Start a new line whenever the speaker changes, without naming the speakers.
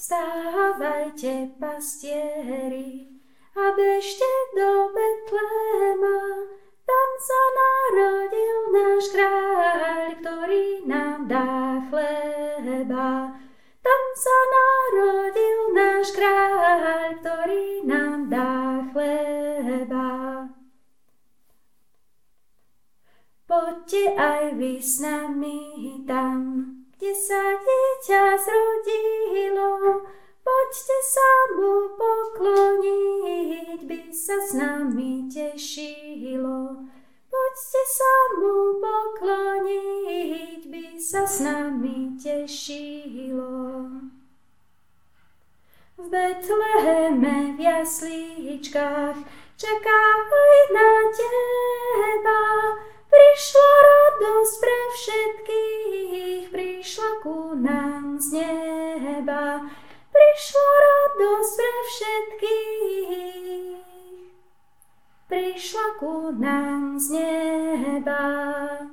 Vstávajte, pastieri, a bežte do Betlema, tam sa narodil náš kráľ, ktorý nám dá chleba. Tam sa narodil náš kráľ, ktorý nám dá chleba. Poďte aj vy s nami tam, kde sa dieťa zrodilo, poďte sa mu pokloniť, by sa s nami tešilo. Poďte sa mu pokloniť, by sa s nami tešilo. V Betleheme v jaslíčkach čaká aj na teba. Prišla radosť pre všetkých, prišla ku nám z neba. Prišla radosť pre všetkých, prišla ku nám z neba.